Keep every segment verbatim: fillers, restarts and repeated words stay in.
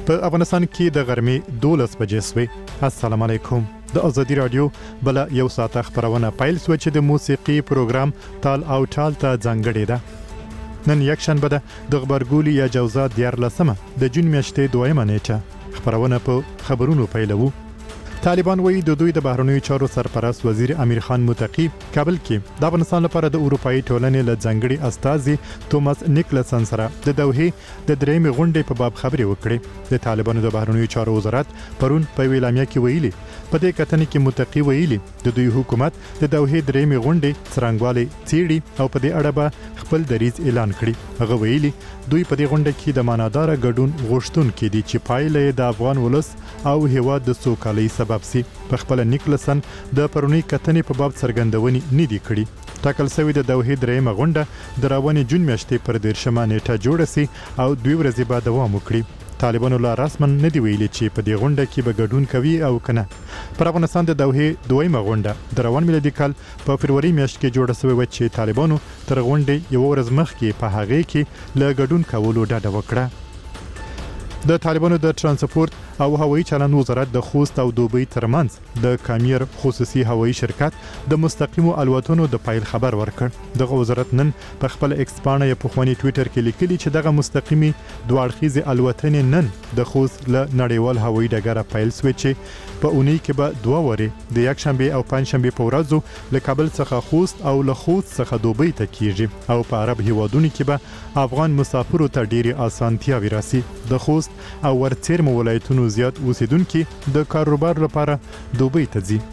په افغانستان کې د غرمې دولس بجې سوې. السلام علیکم. د ازادي رادیو بل یو ساعت خبرونه پیل سو چې د موسیقي پروګرام تال او ټال ته ځانګړی ده. نن یک شنبه ده د غبرګولي یا جوزا دیارلسمه د جون میاشتې دویمه نیټه. خبرونه په خبرونو پیلوو. طالبان وایي د دوی د بهرنیو چارو سرپرست وزیر امیر خان متقی کابل کې د افغانستان لپاره د اروپאי ټولنې له ځانګړي استازي توماس نیکلسن سره د دوحې د درېمې غونډې په باب خبرې وکړې. د طالبانو د بهرنیو چارو وزارت پرون په ویلامیا کې ویلي په دې کتنې کې متقی ویلي د دوی حکومت د دوحې درېمې غونډې څرنګوالي څیړي او په دې اړه به خپل دریځ اعلان کړي. هغه ویلي دوی په دې غونډه کې د مانادار ګډون غوښتونکي دي چې پایله د افغان ولس او هیواد د سوکالۍ سبب سي. په خپل نیکلسن د پرونی کتنې په باب څرګندونې نه دي کړي. ټاکل شوی د دوحې درېمه غونډه د روانې جون میاشتې پر دیرشمه نیټه جوړه سي او دوی ورځې بعد دوام وکړي. طالبانو لا رسمن نه دی ویلي چې په دې غونډه کې به ګډون کوي او کنه. پر افغانستان د دوحې دویمه غونډه د روان میلادي کال په فروری میاشت کې جوړه شوې و چې طالبانو تر غونډې یو ورځ مخکې په هغه کې له ګډون کولو ډاډه وکړه. د طالبانو د ترانسپورت او هوایي چلند وزارت د خوست او دوبۍ ترمنځ د کامیر خصوصي هوایي شرکت د مستقیمو الوتنو د پایل خبر ورکړ. دغه وزارت نن په خپل ایکس پاڼه په خواني ټوئیټر کې لیکلي چې دغه مستقیمي دوه اړخیزه الوتنې نن د خوست له نړیوال هوایي ډګر پایل سوي چې په اونۍ کې به دوه وره د یک شنبه او پنځ شنبه په ورځو له کابل څخه خوست او له خوست څخه دوبۍ ته کیږي او په عرب هیوادونو کې به افغان مسافرو ته ډېری اسانتیاوي راسي. د خوست او ورڅرم ولایتونو زیات اوسیدونکو د کاروبار لپاره دوبۍ ته ځي.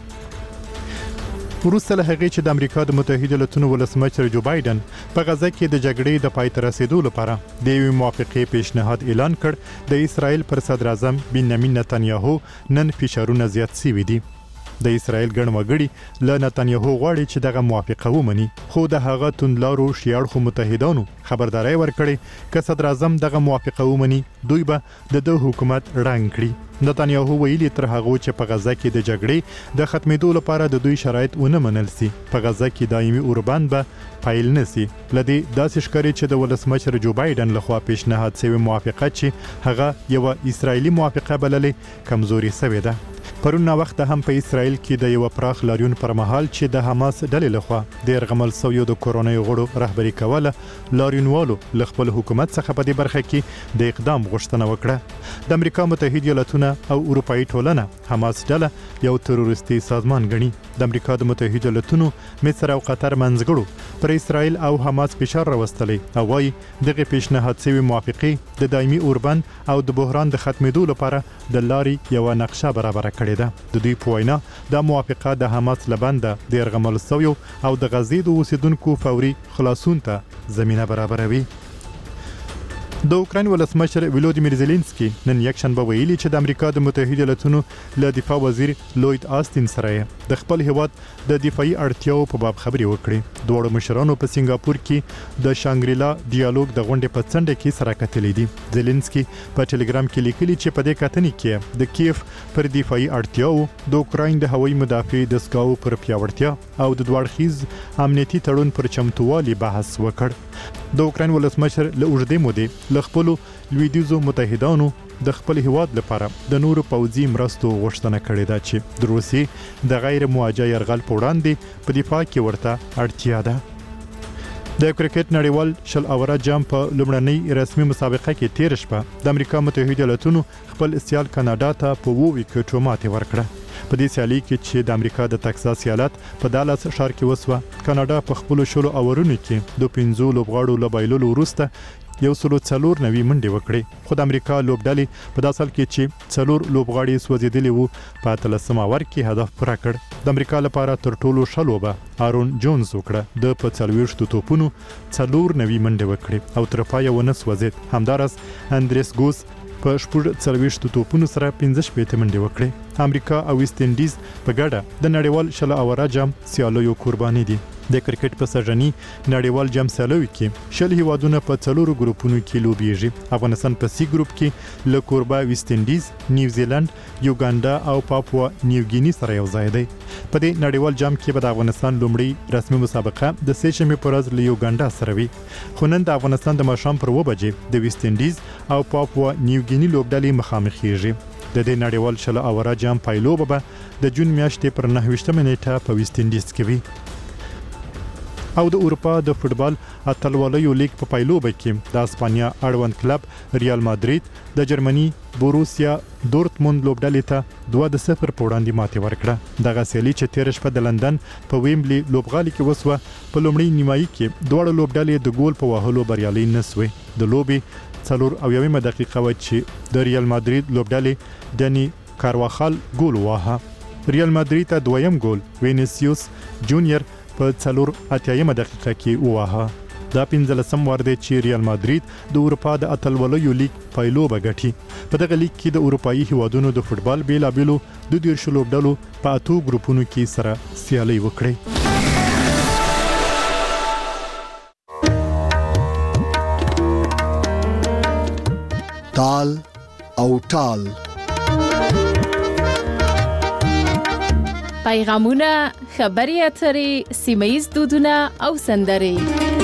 وروسته له هغې چې د امریکا د متحده ایالاتونو ولسمشر جو بایدن په غزه کې د جګړې د پای ته رسیدو لپاره د یوې موافقې پیشنهاد اعلان کړ، د اسرائیل پر صدر اعظم بنیامین نتنیاهو نن فشارونه زیات شوي دي. د اسرائیل ګڼ وګړي له نتنیاهو غواړي چې دغه موافقه ومني، خو د هغه توندلارو شیاړخو متحدانو خبرداري ورکړي که صدر اعظم دغه موافقه ومني دوی به د دوه حکومت رنګ کړي. نتنیاهو ویلي تر هغه چې په غزه کې د جګړې د ختمېدو لپاره د دوی شرایط ونه منل سي په غزه کې دایمي اوربند به پایل نسی. لدی داسې ښکاري چې د ولسمشر جو بایدن لخوا پیشنهاد شوی موافقه چې هغه یو اسرایلی موافقه بللې کمزوري شوې ده. پرون وخت هم په اسرائیل کې د یو پراخ لاریون پر مهال چې د حماس ډلې لخوا د ارغمل سویو د کورونای غړو رهبری کوله لاریونوالو ل خپل حکومت څخه په دې برخه کې د اقدام غوښتنه وکړه. د امریکا متحده ایالاتونه او اروپאי ټولنه حماس ډله یو تروریستي سازمان ګڼي. د امریکا د متحده ایالاتونو مصر او قطر منځګړو پر اسرائیل او حماس فشار راوستلی او وايي دغه پیشنهاد شوی موافقه د دایمي اوربند او د بحران د ختمېدو لپاره د لارې یو نقشه برابر کړي. د دوی په وینا د موافقه د حماس لبنده د ارغمل سویو او د غزې د اوسیدونکو فوري خلاصون ته زمينه برابروي. د اوکراین ولسمشر ولودیمیر زيلنسکي نن یک شنبه ویلي چې د امریکا د متحده ایالاتونو له دفاع وزیر لوید آستین سره د خپل هیواد د دفاعي اړتیاو په باب خبرې وکړي. دوه مشرانو په سنگاپور کې د شانګریلا ډیالوګ د غونډې په څنډه کې سره کتلې دي. زيلنسکي په ټلګرام کې لیکلي چې په دې کتنې کې د کیف پر دفاعي اړتیاو د اوکراین د هوایي مدافع دستګاو پر پیاوړتیا او د دوړخیز امنیتي تړون پر چمتووالي بحث وکړ. د اوکراین ولسمشر له اوږدې مودې له خپلو لویدیځو متحدانو د خپل هیواد لپاره د نورو پوځي مرستو غوښتنه کړې ده چې د روسیې د غیر مواجه یرغل په وړاندې په دفاع کې ورته اړتیا ده. د کرکټ نړیوال شل اوره جام په لومړنۍ رسمي مسابقه کې تیر شپه د امریکا متحده ایالاتونو خپل سیال کاناډا ته په اووه وکټو ماتې ورکړه. په دې سیالي کې چې د امریکا د تکساس ایالت په دالاس ښار کې وسوه، کاناډا په خپل شلو اورونو کې د پنځو لوبغاړو له بایللو وروسته یو سلو څلور نوي منډې وکړې، خو د امریکا لوبډلې په داسل کې چې څلور لوبغاړي سوځېدلي وو په اتلسم اور کې هدف پوره کړ. د امریکا لپاره تر ټولو ښه لوبه آرون جونز وکړه، د په څلوېښتو توپونو څلور نوي منډې وکړې او تر پایه ونه سوځېد. همداراز اندریس ګوس په شپږ څلوېښتو توپونو سره پنځه شپېته منډې وکړې. امریکا او ویسټ انډیز په ګډه د نړیوال شل اوره جام سیالیو قرباني دي. د کرکټ په سژنی نړیوال جام سیالیو کې شل هیوادونه په څلورو ګروپونو کې لوبېږي. افغانستان په سی ګروپ کې له کوربا ویسټ انډیز، نیوزیلند، یوګاندا او پاپوا نیوګینی سره یو ځای دی. په دې نړیوال جام کې به د افغانستان لومړی رسمي مسابقه د سه شنبې پر ورځ له یوګاندا سره وي. خو نن د افغانستان د ماښام پر اوه بجې د ویسټ انډیز او پاپوا نیوګینی لوبډلې مخامخېږي. د دې نړیوال شل اوره جام پایلوبه به د جون میاشتې پر نهه ویشتمه نیټه په ویسټ انډیز کې وي. او د اروپا د فوتبال اتلوالو لیګ په پایلوبه کې د اسپانیا اړوند کلب ریال مادرید د جرمني بوروسیا دورتموند لوبډلې ته دوه د صفر په وړاندې ماتې ورکړه. دغه سیالي چې تیر شپه د لندن په ویمبلي لوبغالي کې وسوه په لومړۍ نیمایي کې دواړه لوبډلې د ګول په وهلو بریالي نسوي. د لوبې څلور اویمه دقیقه و چې د ریال مادرید لوبډلې دني کارواخال ګول واهه. ریال مادرید ته دویم ګول وینیسیوس جونیور په څلور اتیایمه دقیقه کې واهه. دا پنځلسم وار دی چې ریال مادرید د اروپا د اتلوالو لیګ پایلوبه ګټي. په دغه لیګ کې د اروپایي هیوادونو د فوتبال بیلابیلو د دیرشو لوبډلو په اتو ګروپونو کې سره سیالي وکړي. تال او ټال پیغامونه، خبري اترې، سیمه‌ییز دودونه او سندرې.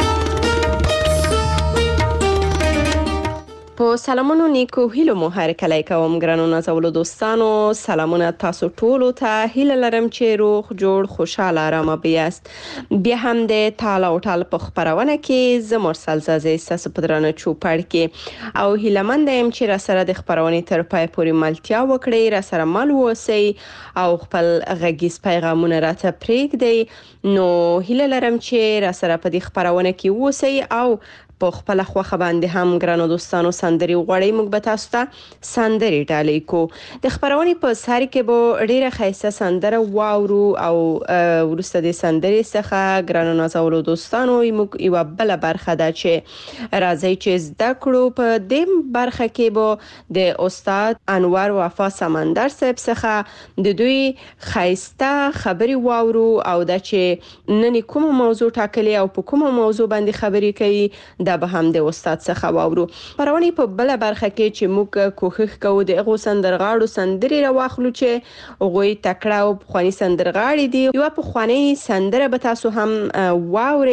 په سلامونو نیکو هیلو مو هر کله کوم ګرانو نازولو دوستانو. سلامونه تاسو ټولو ته. هیله لرم چې روغ جوړ خوشاله آرامه بیاست. بیا هم د تال او ټال په خبرونه کې زه مرسل زازي تاسو په درانه چوپړ کې او هیله مند یم چې را سره د خبرونه تر پای پورې ملتیا وکړي، را سره مل وسی او خپل غږیز پیغامونه راته پرېږدي. نو هیله لرم چې را سره په دې خبرونه کې وسی او په خپل خوخه باندې هم ګرانو دوستانو سندري غوړی موږ به تاسو ته سندري ډالۍ کو. د خبرونه په ساری کې به ډیره خیسته سندره واورو او ورسته د سندري څخه ګرانو نازولو دوستانو موږ یو بل برخه ده چې راځي چې زده کړو. په دې برخه کې به د استاد انور وفا سمندر صاحب څخه د دوی خیسته خبري واورو او د چې نن کومه موضوع ټاکلې او په کومه موضوع باندې خبري کوي دا به هم د استاد څخه واورو. پرونی په بل برخه کې چې موږ کوښښ کوو د هغو سندرغاړو سندري راواخلو چې هغوی تکړه او پخواني سندرغاړي دي. یو پخواني سندره به تاسو هم واورئ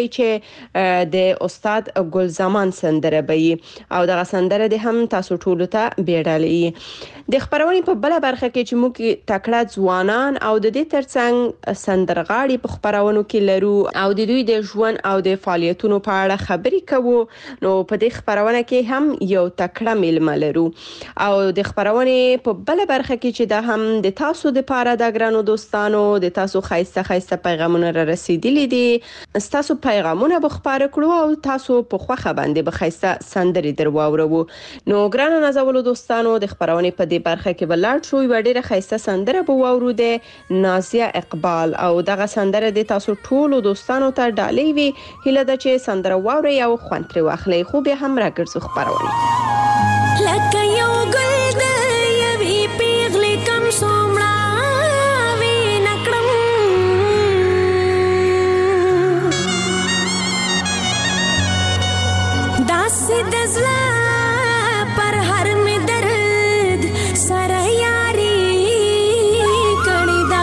چې د استاد ګلزمان سندره به او دغه سندره د هم تاسو ټولو ته بیړالي. د خبرونی په بل برخه کې چې موږ تکړه ځوانان او د دې ترڅنګ سندرغاړي په خبرونو کې لرو او د دوی د ژوند او د فعالیتونو په اړه خبري کوو. نو په دې خبرونه کې هم یو تکړه میلمه لرو او د خبرونه په بل برخه کې چې دا هم د تاسو د پاره د ګرانو دوستانو د تاسو خایسته خایسته پیغامونه را رسیدلي دي. تاسو پیغامونه به خبره کړو او تاسو په خوخه باندې به خایسته سندري درواورو. نو ګرانو نازولو دوستانو د خبرونه په دې برخه کې بلړ شو یو ډیره خایسته سندره به واورو د نازیه اقبال او دغه سندره د تاسو ټولو دوستانو ته ډالۍ وي. هله د چې سندره واوري او خوند تر واخلې. خو به هم راګرځو خبرونه لکه یو ګل د یوې پیغلې کم څومره وې نکړم داسې د زړه پر هر مې درد سره یاري کړې ده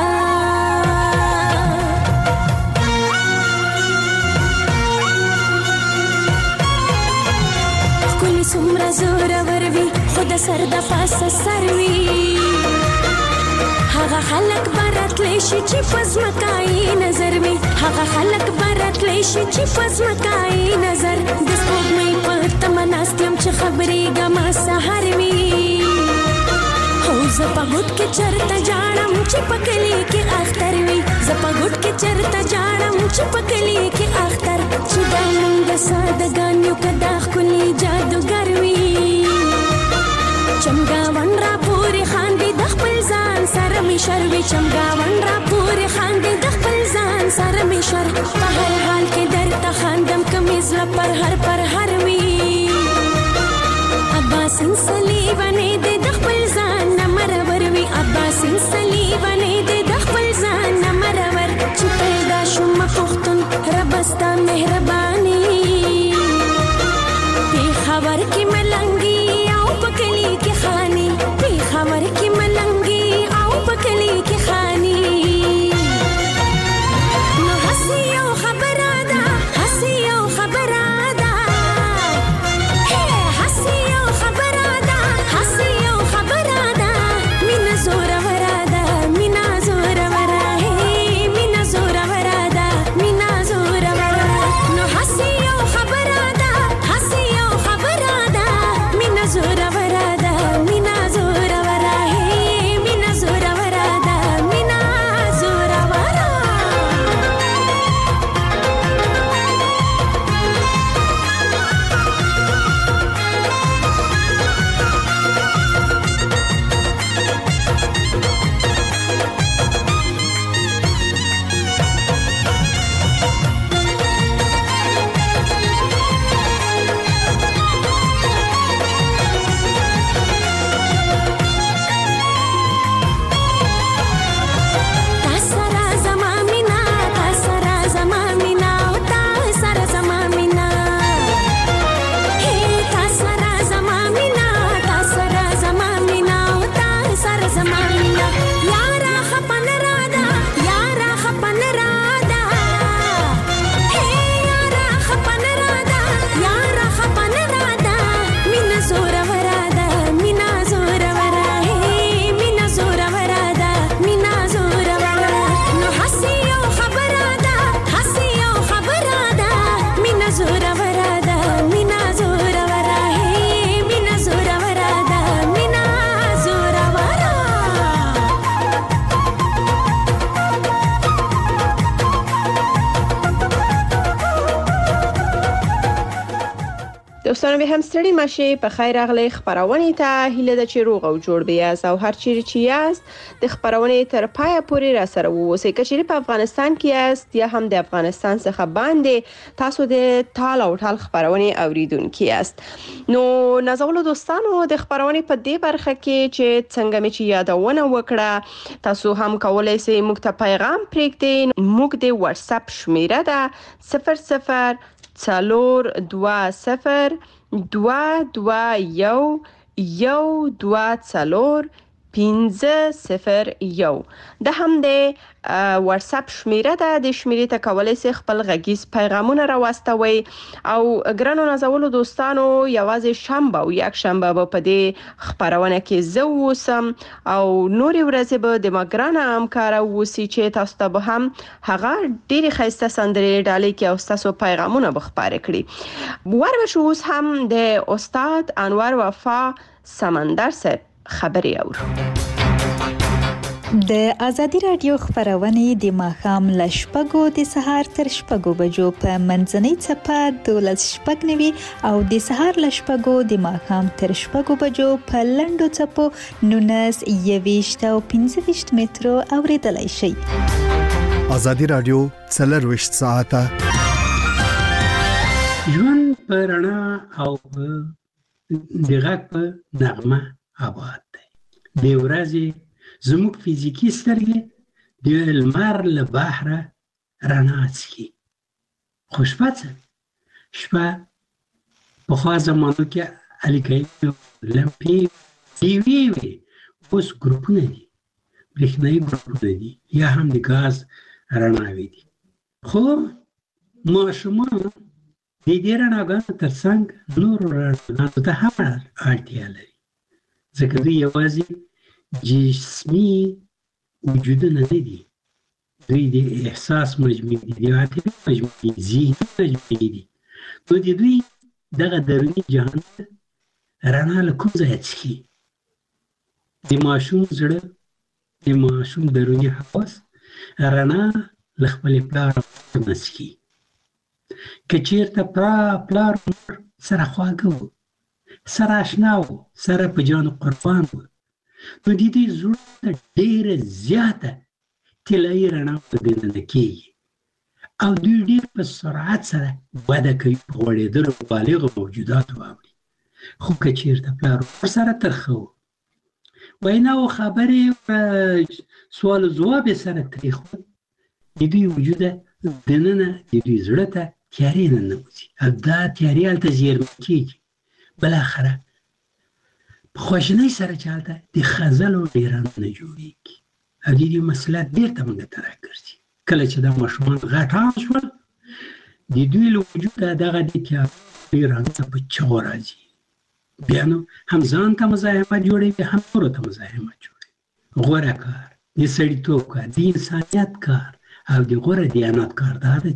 ښکلې څومره زورور وي خو د سر د پاسه سر وي هغه خلک به راتلی شي چې په ځمکه نظر وي هغه خلک به راتلی شي چې په ځمکه نظر د سپوږمۍ په تمه ناست یم چې خبرېږم سهار وي هو زه په غوټ کې چرته جاړم چې په کلي کې اختر وي زه په غوټ کې چرته جاړم چې په کلي کې اختر چې دا موږ سادهګان یو که دا ښکلي جادوګر وي چمګاون را پورې خاندي د خپل ځان سره مې شر وي چمګاون را پورې خاندي د خپل ځان سره مې شر په هر حال کې درته خاندم که مې زړه پر هر پر هر وي عباسین صلیبانې دې د خپل ځان نه مرور وي عباسین صلیبانې دې د خپل ځان نه مرور چې پیدا شوم په دوستانو به هم ستړي مشي په خیر اغلی خبرونه ته هیله ده چې روغ او جوړ بیاست او هر چیرې چې یاست د خبرونه تر پای پورې را سره ووسئ. که چیرې په افغانستان کې یاست یا هم د افغانستان څخه باندې تاسو د تال او ټال خبرونه اوریدونکي یاست، نو نازولو دوستانو د خبرونه په دې برخه کې چې څنګه مې چې یادونه وکړه تاسو هم کولای شئ موږ ته پیغام پرېږدئ. موږ د واتس اپ شمیره ده صفر صفر څلور دوه صفر دوه دوه یو یو دوه څلور پنځه صفر یو. د هم د واتس اپ شمیره ده، د شمیرې ته کولای شئ خپل غږیز پیغامونه راواستوي. او ګرانو نازولو دوستانو یوازې شنبه او یک شنبه به په دې خبرونه کې زه اوسم او نورې ورځې به د ما ګرانه همکاره اوسي چې تاسو ته به هم هغه ډېرې ښایسته سندرې ډالۍ کړي او ستاسو پیغامونه به خپاره کړي. وربشو اوس هم د استاد انور وفا سمندر صاحب خبري اورو. د ازادي رادیو خبرونه د ماښام ل شپږو د سهار تر شپږو بجو په منځنۍ چپه دولس شپږ نوي او د سهار ل شپږو د ماښام تر شپږو بجو په لنډو چپو نونس یويشت او پنځه ویشت مترو اوریدلای شئ. ازادي رادیو څلرویشت ساعته ژوند په رڼا او دغه په نغمه آباد دی. د ورځې زموږ فزیکی سترګې د لمر له بحره رڼا څکي، خو شپه څه شپه پخوا زمانو کې الکایي لمپې ټیوي وي، اوس ګروپونه دي، برېښنایي ګروپونه دي یا هم د ګاز رڼاوي دي. خو ماشومان د دې رڼاګانو ترڅنګ نورو رڼاګانو ته هم اړتیا لري، ځکه دوی یوازې جسمي وجودونه نه دي، دوی د احساس مجموعي دي، د عاطفي مجموعي دي، ذهني مجموعي دي. نو د دوی دغه دروني جهان رڼا له کوم ځایه څکي؟ د ماشوم زړه، د ماشوم دروني حواس رڼا له خپلې پلار نه څکي. که چېرته پلار مور سره خواږه وو، سره اشنا وو، سره په جان قربان وو، نو د دې زړه ته ډېره زیاته طلایي رڼا په دننه کېږي او دوی ډېر په سرعت سره وده کوي، په غوړېدلو بالغو موجوداتو واوړي. خو که چېرته پلار ور سره ترخه وو، وینا او خبرې سوال و ځواب یې سره تریخ وو، د دوی وجوده دننه د دوی زړه ته تیارې ننوځي او دا تیارې هلته زیرمه کېږي. بالاخره په خواشینۍ سره چې هلته د خزلو ډېرانونه جوړېږي او د دې مسله بېرته موږ ته راګرځي. کله چې دا ماشومان غټان شول، د دوی له وجوده دغه د تیارې ډېرانونه په چغو راځي. بیا نو هم ځان ته مزاحمت جوړوي، هم نورو ته مزاحمت جوړوي. غوره کار د سړیتوب کار، د انسانیت کار او د غوره دیانت کار دا ده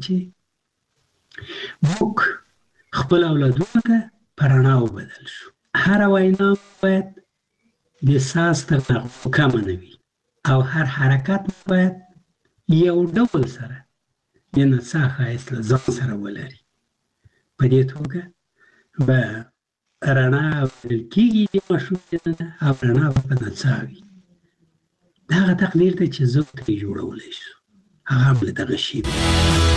چې موږ خپل اولادونو ته په رڼا وبدل شو. هره وینا باید د ساز تر نغمو کمه نه وي او هر حرکت باید یو ډول سره د نڅا ښایست له ځان سره ولري. په دې توګه به رڼا ویل کېږي د ماشوم دننه او رڼا به په نڅا وي. د هغه تقدیر دی چې زه ترې جوړولی شو، هغه هم له دغه شي دی.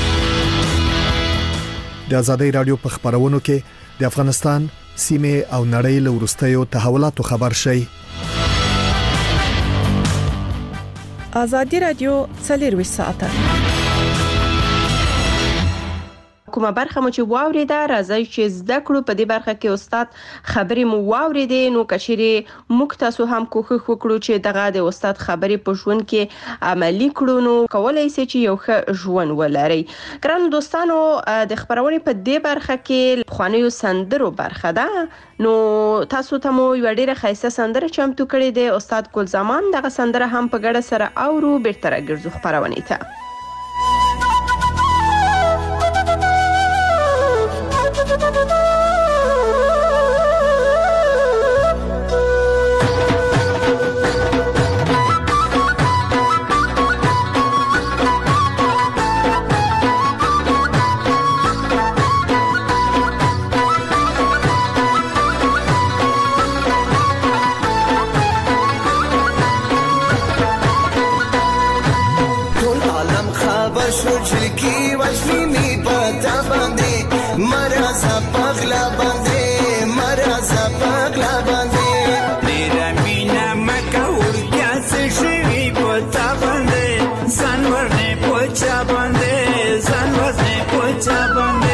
د ازادي رادیو په خبرونو کې د افغانستان سیمه او نړۍ له وروستیو تحولاتو خبر شي. ازادي رادیو څلرویشت ساعته کومه برخه مو چې واوریده راځي چې زده کړو. په دې برخه کې استاد خبرې مو واوریدې، نو کچېرې موږ تاسو هم کوښښ وکړو چې دغه د استاد خبرې په ژوند کې عملی کړو، نو کولای شئ چې یو ښه ژوند ولرئ. ګرانو دوستانو، د خبرونې په دې برخه کې خوانیو سندرو برخه ده، نو تاسو ته مو یو ډېره ښایسته سندره چمتو کړې ده. استاد ګل زمان دغه سندره هم په ګډه سره اورو. بیرته راګرځو خبرونې ته. مرزا پغلا باندې مرزا پغلا باندې ډېره مینه مکه ورکیا څه شوي په تا باندې ځان ورنې په چا باندې ځان ورنې په چا باندې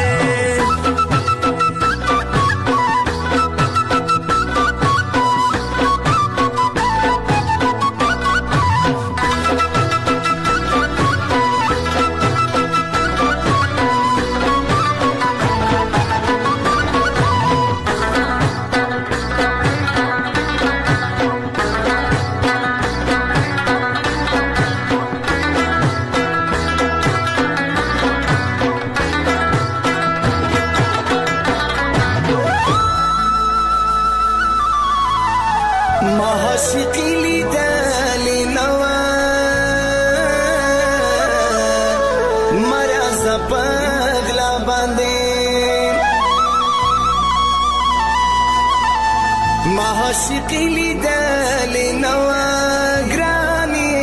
عاشقی لیدل نوا گرانی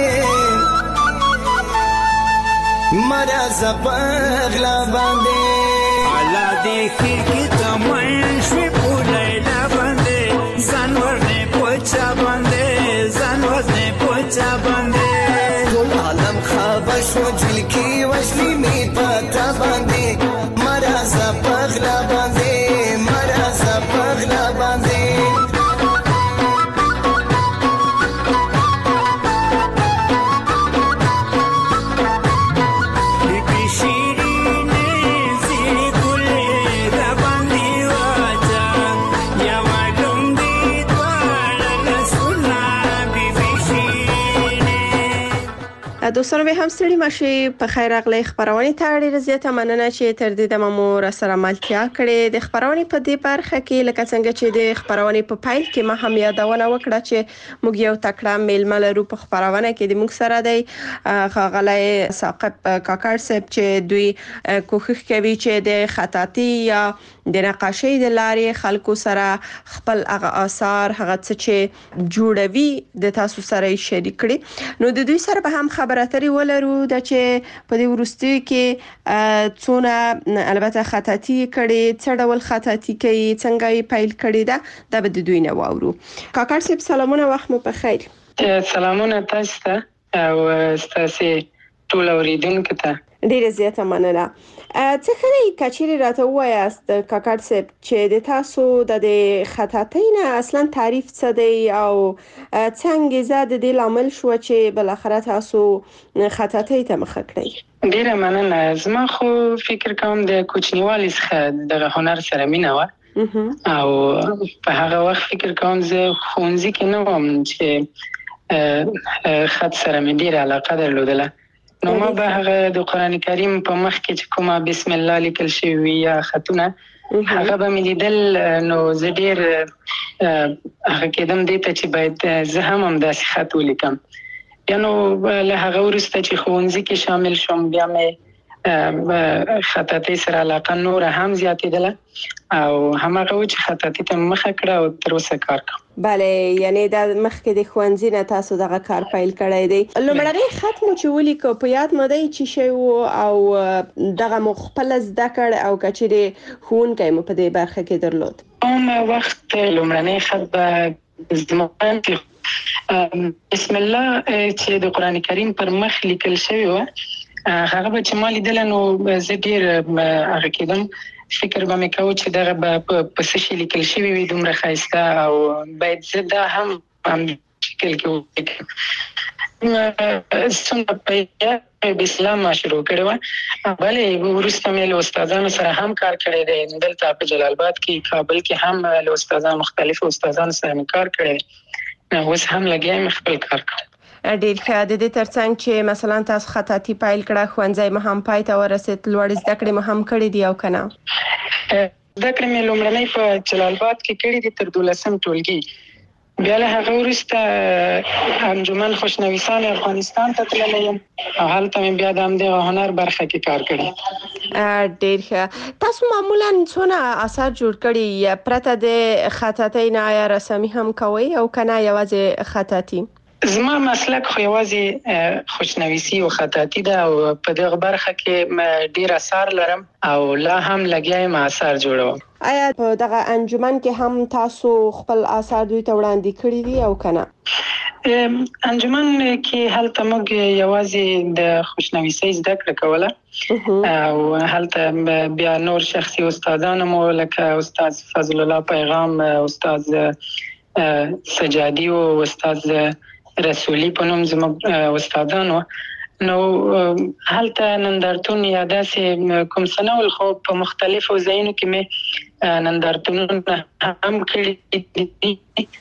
مرز پغلا باندې الا دې خیر کې تمن شوي پولیلا باندې ځان ورنې پوچا باندې ځان ورنې پوچا باندې ټول عالم خبر شو جل کې وشلي می پتا باندې مرز پغلا باندې مرز پغلا باندې دوستانو به هم ستړي ماشي په خیر راغلی خبرونه ته ډیره زیاته مننه چې تر دې دمه مو را سره ملتیا کړې د خبرونه په دې برخه کې لکه څنګه چې د خبرونه په پایل کې ما هم یادونه وکړه چې موږ یو تکړه میلمه لرو په خبرونه کې د موږ سره دی غلای ثاقب کاکړ صاحب چې دوی کوښښ کوي چې د خطاطي یا د نقاشۍ د لارې خلکو سره خپل هغه آثار هغه څه چې جوړوي د تاسو سره شریک کړي نو د دوی سره به هم خبرې اترې ولرو د چې په دې ورستي کې څونه البته خطاطي کړي څه ډول خطاطي کوي څنګه یې پیل کړي دا د بده دوی نه واورو کاکړ صاحب سلامونه وخت مو په خیر سلامونه تاسو ته او تاسو ټول اوریدونکو ته ډیره زیاته مننه څه خلک کچېری راته وایاست کاکړ صاحب چې د تاسو د خطاطۍ نه اصلا تعریف څه دی او څنګه زاد د لامل شو چې بل اخر تاسو خطاطۍ ته مخ کړئ ډیره مننه زما خو فکر کوم د کوچنیوالي څخه د هنر سره مینه و او په هغه وخت فکر کوم زه خونځي کې نه وم چې خط سره مې ډیره علاقه درلودله نو ما به هغه د قران کریم په مخ کې چې کومه بسم الله لیکل شوی یا خطونه هغه به مې لیدل نو زه ډیر هغه کېدم دې ته چې باید زه هم هم داسې خط ولیکم یا نو له هغه وروسته چې ښوونځي کې شامل شوم بیا مې خطاطۍ سره علاقه نور هم زیاتېدله او هماغه و چې خطاطۍ ته مخه کړه او تر اوسه کار کوم بله یعنی د مخکې د ښوونځي نه تاسو دغه کار پیل کړی دی لومړنی خط مو چې ولیکو په یاد مو دی چې شی او دغه مو خپل زده کړ او کچېرې ښوونکی مو په دې برخه کې درلود کوم وخت لومړنی خط به زما بسم الله چې د قران کریم پر مخ لیکل شوی و هغه به چې ما لیدل نو زه ډیر هغه کېدم فکر به مې کوم چې دغه په څه شي لیکل شوی وي دومره ښایسته او باید زه دا هم هم شکل کې ولیکم څنګه په اسلام شروع کړو بلې وروسته مې له استادانو سره هم کار کړی دی دلته په جلال آباد کې کابل کې هم له استادانو مختلفو استادانو سره کار کړی اوس هم لګیایم خپل کار کوم ډیر ښه د دې ترڅنګ چې مثلا تاسو خطاطي پیل کړه ښوونځی مو هم پای ته ورسېد لوړ زده کړې مو هم کړې دي او کنه زده کړې مې لومړنۍ په جلال آباد کې کړې دي تر دولسم ټولګي بیا له هغه وروسته انجمن خوشنویسان افغانستان ته تللی یم او هلته مې بیا د همدې هنر برخه کې کار کړی ډیر ښه تاسو معمولا څونه اثار جوړ کړي پرته د خطاطۍ نه یا رسمي هم کوي او کنه یوازې خطاطي زما مسلک خو یوازې خوشنویسي او خطاطي ده او په دغه برخه کې ډیر اثار لرم او لا هم لګیا یم اثار جوړوم. آیا په دغه انجمن کې هم تاسو خپل اثار دوی ته وړاندې کړی دي او کنه؟ انجمن کې هلته موږ یوازې د خوشنویسۍ زده کړه کوله او هلته بیا نور شخصي استادان مو لکه استاد فضل الله پیغام، استاد سجادي او استاد رسولي په نوم زموږ استادانو. نو هلته نندارتون یا داسې کوم سنول خو په مختلفو ځایونو کې مې نندارتونونه هم کړي دي.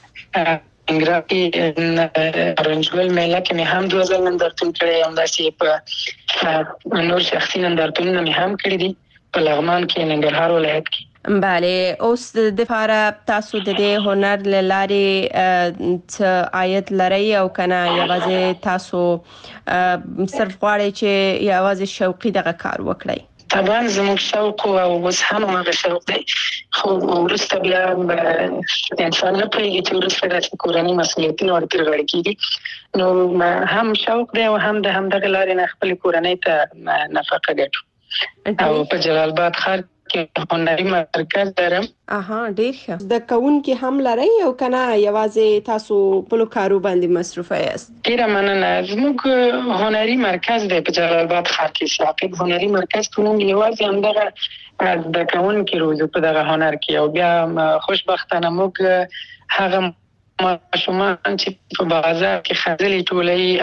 انګراکي رنجول میله کې مې هم دوه ځل نندارتون کړی، همداسې په نور شخصي نندارتونونه مې هم کړي دي په لغمان کې، ننګرهار ولایت کې. بله، اوس د لپاره تاسو د دې هنر له لارې څه عاید لرئ او کنه یوازې تاسو صرف غواړئ چې یوازې شوقي دغه کار وکړئ؟ طبعا زموږ شوق او اوس هم هغه شوق دی، خو وروسته بیا انسان نه پوهېږي چې وروسته داسې کورني مسؤلیتونه ورته غاړه کېږي. نو هم شوق دی او هم د همدغه لارې نه خپلې کورنۍ ته نفقه ګټو. او په جلال آباد ښار کې هنري مرکز لرم. اها، ډیر ښه. د کوونکي هم لرئ او کنه یوازې تاسو په کارو باندې مصروفه یاست؟ ډیره مننه. زموږ هنري مرکز دی په جلال آباد ښار کې، ثاقب هنري مرکز په نوم، یوازې همدغه د کوونکي روزو په دغه هنر کې. او بیا خوشبختانه موږ هغه ماشومان چې په بازار کې خځلې ټولوي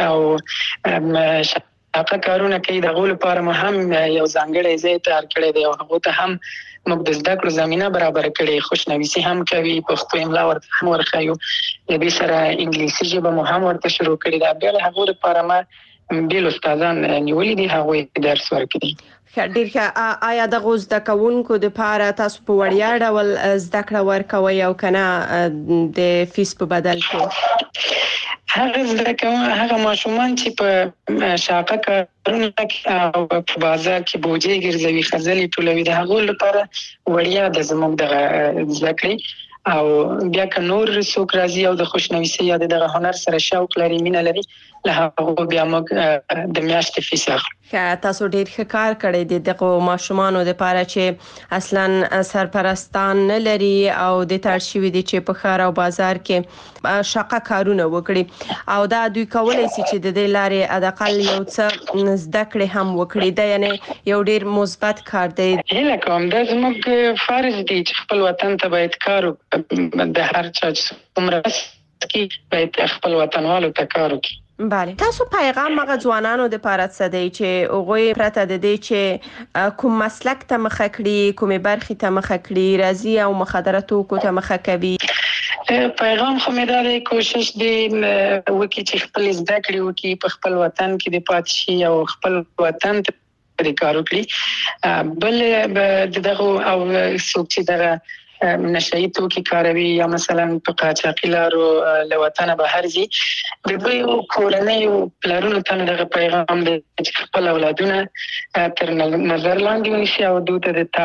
او هغه کارونه کوي، د غول لپاره مو هم یو ځانګړی ځای تیار کړی دی او هغه ته هم موږ د زده کړو زمینه برابر کړې. خوشنویسي هم کوي، پښتو املا ورته هم ورښیو، د دې سره انګلیسي ژبه مو هم ورته شروع کړې ده. بیا د هغو لپاره ما بیل استادان نیولي دي، هغوی درس ورکوي. ډیر ښه. آیا دغه زده کوونکو دپاره تاسو په وړیا ډول زده کړه ورکوئ او کنه د فیس په بدل کې؟ هغه زده کوونکي، هغه ماشومان چې په شاقه کارونه او په بازار کې بوجۍ ګرځوي، خځلې ټولوي، د هغو لپاره وړیا ده زموږ دغه زده کړې. او بیا که نور څوک راځي او د خوشنویسۍ یا د دغه هنر سره شوق لري، مینه لري، له هغو بیا موږ د میاشتې فیس اخلو. ښه، تاسو ډیر ښه کار کړی دی دغه ماشومانو دپاره چې اصلا سرپرستان نه لري او د تړ شوي دي چې په ښار او بازار کې شاقه کارونه وکړي، او دا دوی کولی شي چې د دې لارې حداقل یو څه زده کړې هم وکړي. دا یعنې یو ډیر مثبت کار دی. هیله کوم دا زموږ فرض دی چې خپل وطن ته باید کار وکړو. د هر چا چې څومره کې باید خپل وطنوالو ته کار وکړي. بله. تاسو پیغام هغه ځوانانو دپاره څه دی چې هغوی پرته د دې چې کوم مسلک ته مخه کړي، کومې برخې ته مخه کړي، راځي او مخدره توکو ته مخه کوي؟ پیغام خو مې دا دی، کوشش دی وکړي چې خپل زده کړې وکړي، په خپل وطن کې د پاتې شي او خپل وطن ته د کار وکړي. بل دغه او څوک چې دغه نشئی توکي کاروي یا مثلا په قاچاقي لارو له وطنه بهر ځي، د دوی کورنیو پلرونو ته دغه پیغام دی چې خپل اولادونه تر نظر لاندې ونیسي او دوی ته د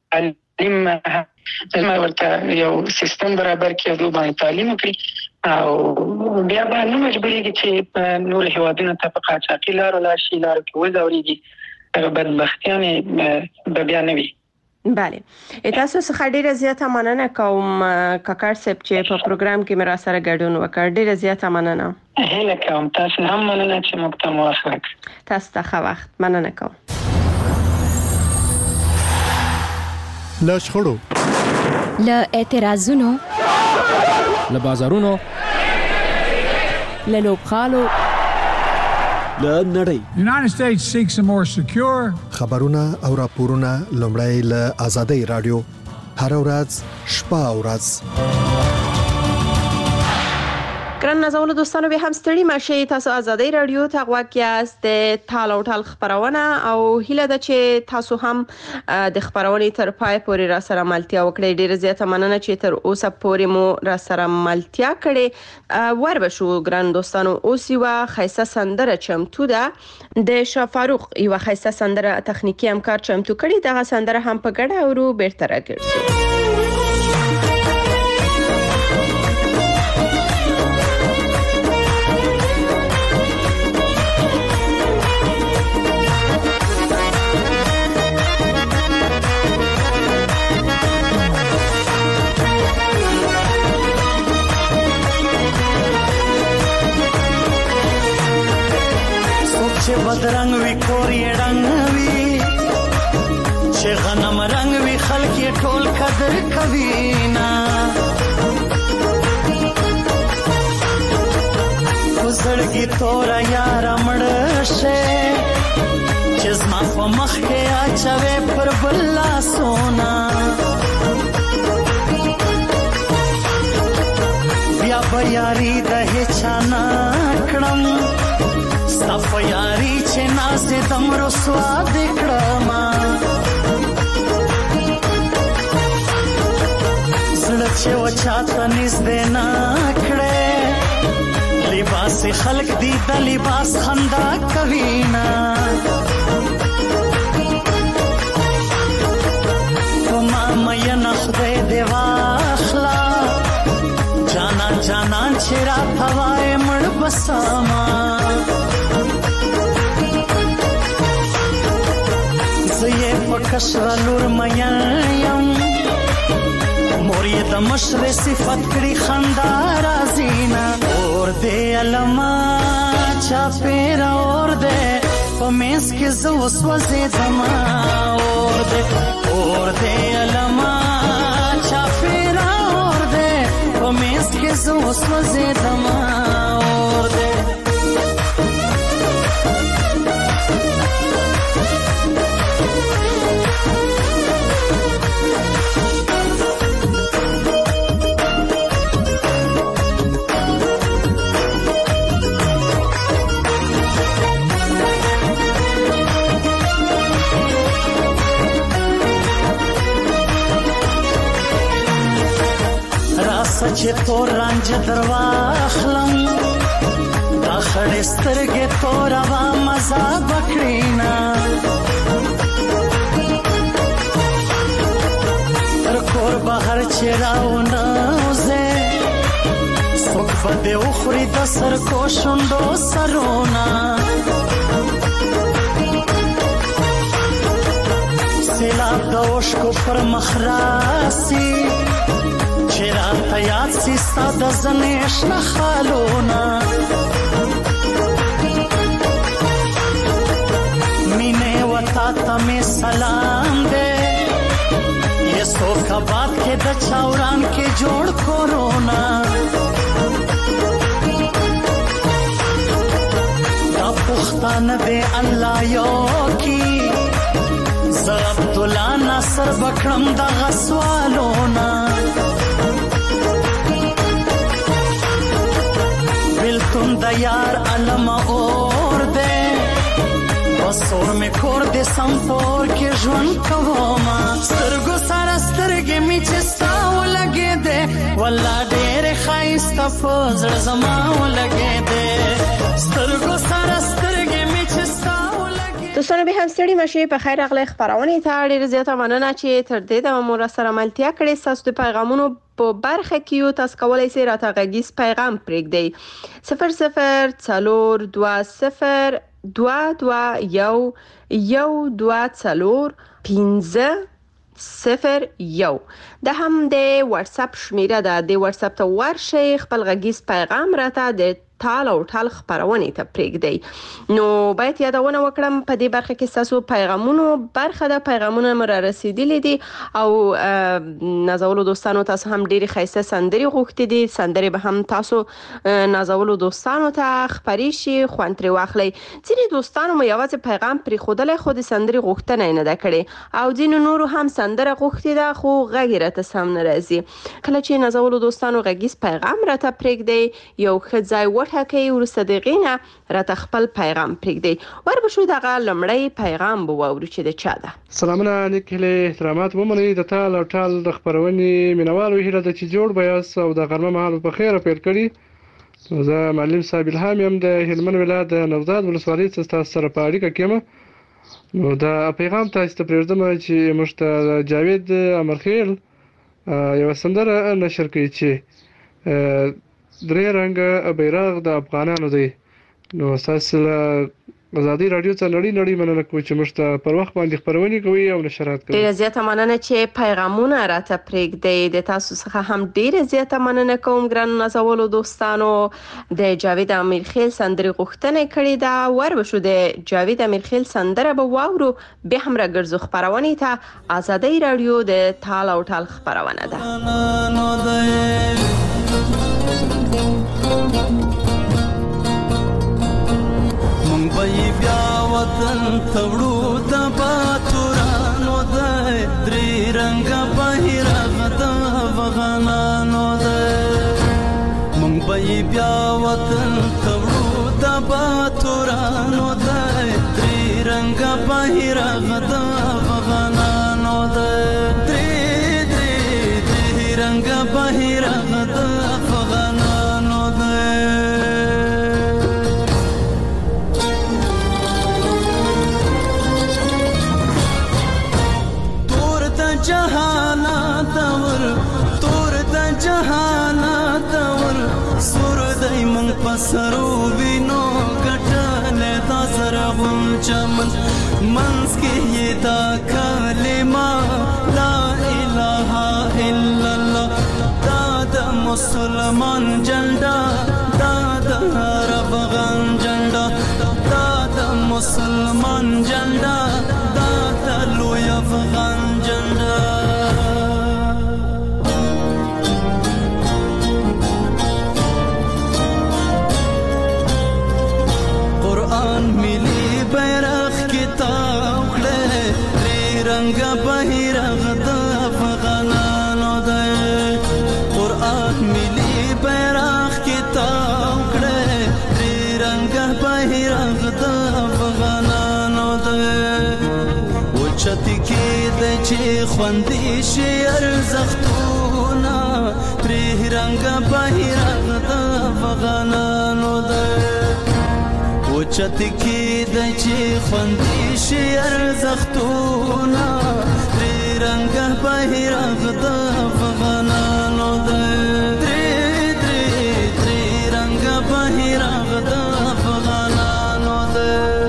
تعلیم ورته یو سیستم برابر کړي او دوی باندې تعلیم وکړي، او بیا به نه مجبورېږي چې نور هیوادونو ته په قاچاقي لارو لاړ شي، لارو کې وځورېږي. دغه بدبختیانې به بیا نه وي. بله. تاسو څخه ډیره زیاته مننه کوم کاکړ صاحب چې په پروګرام کې مې را سره ګډون وکړ. ډیره زیاته مننه. هیله کوم تاسو هم مننه چې موږ ته موافق. تاسو ته ښه وخت. مننه کوم. له شخړو، له اعتراضونو، له بازارونو، له لوبغالو، له نړۍ. United States seeks a more secure. خبرونه او راپورونه لومړی له آزادۍ رادیو هر ورځ شپه او ورځ. ګران نازولو دوستانو، به هم ستړي مشه. تاسو آزادۍ رادیو ته غوږ یاست. د ټال او ټال خبرونه او هیله ده چې تاسو هم د خبرونې تر پای پورې را سره ملتیا وکړئ. ډیره زیاته مننه چې تر اوسه پورې مو را سره ملتیا کړې. ور به شو ګران دوستانو. اوس یوه ښایسته سندره چمتو ده، د شاه فاروق یوه ښایسته سندره تخنیکي همکار چمتو کړي. دغه سندره هم په ګډه اورو، بیرته راګرځو. بدرنګ وی کور یې رنګ وی چې غنم رنګ وی خلک یې ټول قدر کوي نا وزړګي تور یار مړ شه چې زما په مخ کې اچوي پر بلا سونا بیا به یاري د هچا نه کړم صف یاري چې ناز دم رسوا دکړم زړه چې وچاته نږدې نه کړې لباس خلق دی د لباس خندا کوي نا وما مې نه خدای دی واخلا جانا جانا چې را پوای مړ بسما زه پکښ لور مې یم مورې د مشر صفت کړي خندا رازینا اور دې علما چا پیر اور دې پمیس کې زو وسوسه زما اور دې اور دې علما چا پیر اور دې پمیس کې زو وسوسه زما اور دې چې تور رنج درواخلم دا خړې سترګې تور وا مزه بکړینا تر کور بهر چې راونه وزه څوک به دې وخوري د سر کو شونډو سرونا سیلاب د اوښکو پر مخ راسي چرا تیاد سی ستا د زنیش نخالونا مینے وطا تمی سلام دے یہ سو کبات کے د چاوران کے جوڑ کورونا دا پختان دے اللہ یو کی ز عبداللہ ناصر بکرم دا غسوالونا تم دا یار علم اور دے بسور میں کور دے سمپور کے جون کوما سترگو سارا سترگے می چستاو لگے دے والله ډېر خایسته فزر زماو لگے دے سترگو سارا سترگے می چستاو لگے دوستانو به هم ستړي مشه په خیر اغلی خبرونه ته ډېر زیاته مننه چې تر دې د مور سره ملتیا کړې تاسو د پیغامونو په برخه کې یو تاسو کولای شئ راته غږیز پیغام پرېږدئ صفر صفر څلور دوه صفر دوه دوه یو یو دوه څلور پنځه صفر یو د هم د واتس اپ شمیره ده د واتس اپ ته ورشئ خپل غږیز پیغام راته د ټال او ټال خبرونه ته پرېږدئ نو باید یادونه وکړم په دې برخه کې تاسو پیغامونو برخه د پیغامونو مر رسیدلې دي او نازولو دوستانو تاسو هم ډېری خیسته سندري غوښتي دي سندري به هم تاسو نازولو دوستانو ته خبري شي خوانتري واخلي ځینې دوستانو مې یوازې پیغام پرې خودلې خو د سندري غوښتنه نه ده کړې او ځینې نورو هم سندره غوښتي ده خو غږ راته سم نه راځي کله چې نازولو دوستانو غږیز پیغام راته پرېږدئ یو ښه ځای وټاکئ وروسته د هغې نه راته خپل پیغام پرېږدئ وربشو دغه لومړی پیغام به واورو چې د چا ده سلامونه نیک هیلې احترامات ومنئ د ټال او ټال د خپرونې مینوالو هیله ده چې جوړ به یاست او د غرمه مهال په خیره پیل کړي زه معلم صاحب الهام یم د هلمند ولایت د نوزاد ولسوالۍ څخه تاسو سره په اړیکه کې یم نو دا پیغام تاسو ته پرېږدم چې موږ ته جاوید امرخیل یو سندره نشر کوي چې درې رنګه بیرغ د افغانانو دی نو تاسو ازادي رادیو ته نړۍ نړۍ مننه کوم چې موږ ته پر وخت باندې خبرونه کوي او نشرات کوي. ډیره زیاته مننه چې پیغامونه راته پرېږدئ. د تاسو څخه هم ډیره زیاته مننه کوم ګرانو نازولو دوستانو. د جاوید امیرخیل سندرې غوښتنه کړې ده. ور وشو د جاوید امیرخیل سندره به واورو. بیا هم راګرځو خبرونه ته. ازادي رادیو د ټال او ټال خبرونه ده. بای بیا وطن تړو د باتورانو د درې رنګ بهرغ د افغانانو د مونږ بای بیا وطن تړو د باتورانو د درې رنګ بهرغ د افغانانو د درې درې درې رنګ بهرغ د افغانانو د جهانات ور تور د جهانات ور سور دای من پسرو وینو کټل تا سره غون چمن منس کې دا کلمه لا اله الا الله دا د مسلمان جنډا دا د عرب غن جنډا دا د مسلمان جنډا دا د لوی افغان جنډا ملي بیرغ کتاب کړه رنگ بهرغ د افغانانو د قرآن ملي بیرغ کتاب کړه رنگ بهرغ د افغانانو د وچت کې د چې خوندې شي ارزښتونه رنگ بهرغ د افغانانو د چت کې د چې خوندې شي ارزښتونه درې رنګ بهرغ د افغانانو د درې درې درې رنګ بهرغ د افغانانو د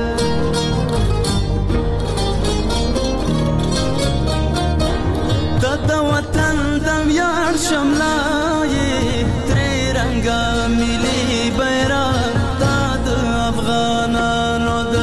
د وطن د ویاړ شمله یې درې رنګ ملي بیرغ افغانانو د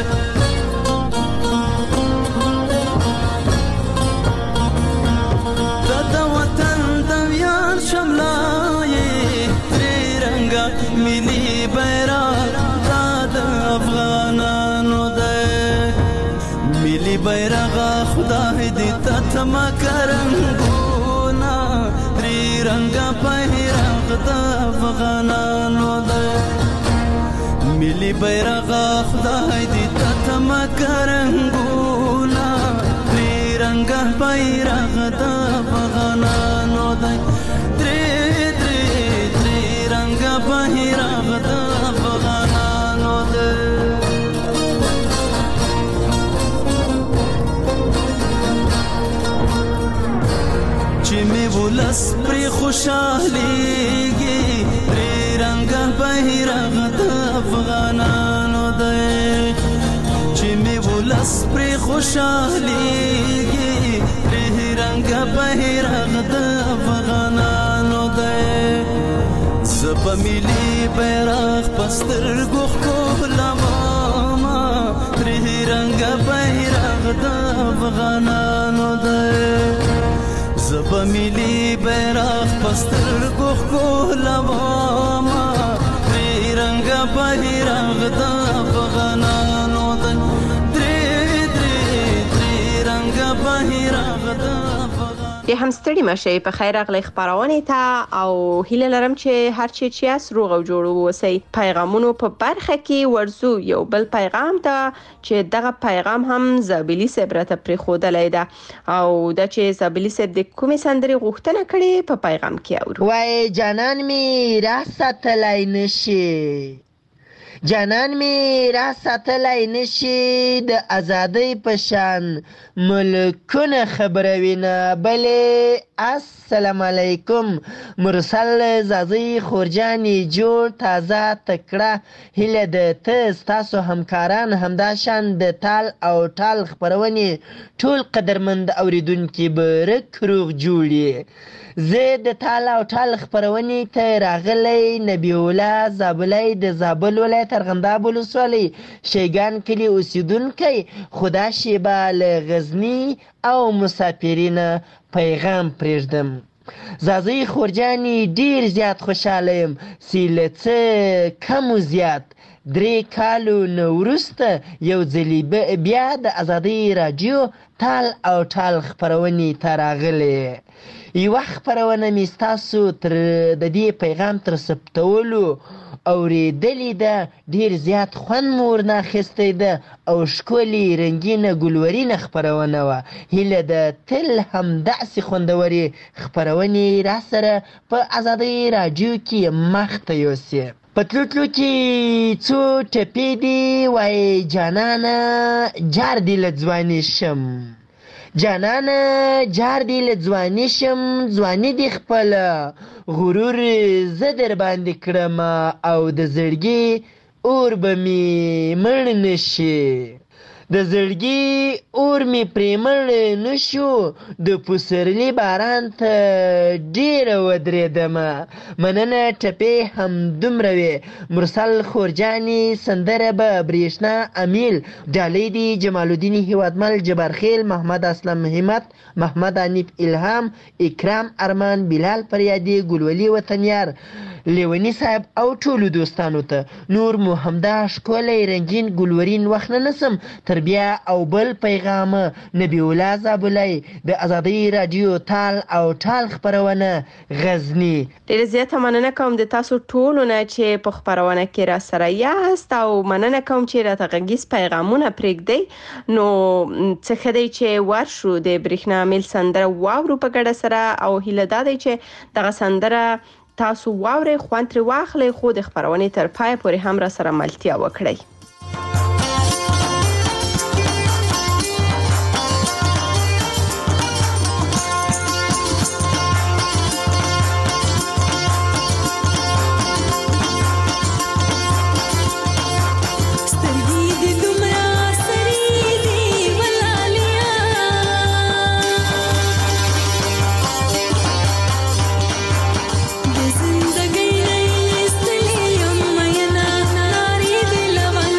د وطن د ویاړ شمله یې درې رنګه ملي بیرغ دا د افغانانو د ملي بیرغ خدای دې ته تمه کرنګونه درې رنګه بیرغ د افغانانو د ملي بیرغ خدای دې ته تمه کرنګونه درې رنګه بیرغ د افغانانو دی درې درې درې رنګه بیرغ د افغانانو دی چې مې ولس پرې خوشحالېږي درې رنګه بیرغ د افغانانو دی چې مې ولس پرې خوشحالېږي درې رنګه بیرغ د افغانانو دی زه به ملي بیرغ په سترګو ښکلومه درې رنګه بیرغ د افغانانو دی زه به ملي بیرغ په سترګو ښکلومه درې رنګه بیرغ د افغانانو دی درې درې درې رنګه بیرغ د بیا هم ستړي مشئ په خیر راغلی خپرونې ته او هیله لرم چې هر چی چې یاست روغ او جوړ واوسئ. پیغامونو په برخه کې ورزو یو بل پیغام ته چې دغه پیغام هم زابلی صاحب راته پرېښودلی ده او دا چې زابلی صاحب د کومې سندرې غوښتنه کړې په پیغام کې اورو. وای جانان می راساتلی نشي جانان می را ساتلی نشي د ازادۍ په شان ملکونه خبروینه بلې السلام علیکم. مرسل زازی خورجانی جوړ تازه تکړه هیله د ته ستاسو همکاران همداشان د تال او ټال خپرونې ټول قدرمند اوریدونکي به رک روغ جوړي. زه د تال او ټال خپرونې ته راغلی نبی الله زابلی د زابل ولایت ارغنداب ولسوالۍ شیګان کلي اوسیدونکی خدا شیبه له غزني او مسافرینه پیغام پرېږدم. زازی خورجانی ډیر زیات خوشحاله یم چې له څه کم و زیات درې کالو نه وروسته یو ځلې بیا د ازادۍ راډیو تال او ټال خپرونې ته راغلی. یوه خپرونه مې ستاسو تر د دې پیغام تر ثبتولو اورېدلې ده، ډېر زیات خوند مو ورنه اخیستی ده او ښکلې رنګینه ګلورینه خپرونه وه. هیله ده تل همداسې خوندورې خپرونې راسره په ازادۍ راډیو کې مخته یوسي. په تلو تلو کې څو ټپې دي وایي جانانه جار دې له ځواني شم، جانانه جار دې له ځواني شم، ځواني دې خپله غرور زه در باندې کړم او د زړګي اور به مې مړ نه شي، د زړګي اور مې پرې مړ نه شو، د پسرلي باران ته ډېره ودرېدمه. مننه ټپې همدومره وې. مرسل خورجاني سندره به برېښنا امیل، ډالۍ دي جمال الدین هیوادمل، جبارخیل، محمد اسلم همت، محمد حنیف الهام، اکرام ارمان، بلال فریادي، ګلولي وطنیار، لیونی صاحب او ټولو دوستانو ته. نور مو همدا ښکلی رنګین ګلورین وخت نه نسم تر بیا او بل پیغام. نبی الله زابلی د ازادۍ راډیو تال او ټال خپرونه غزني. ډېره زیاته مننه کوم د تاسو ټولو نه چې په خپرونه کې را سره یاست او مننه کوم چې راته غږیز پیغامونه پرېږدئ. نو څه ښه دی چې ورشو د برېښنا میل سندره واورو په ګډه سره او هیله دا دی چې دغه سندره تاسو واورئ، خوند ترې واخلئ، خو د خپرونې تر پایه پورې هم را سره ملتیا وکړئ. زندگی رئیس دلیم مینا ناری دلوان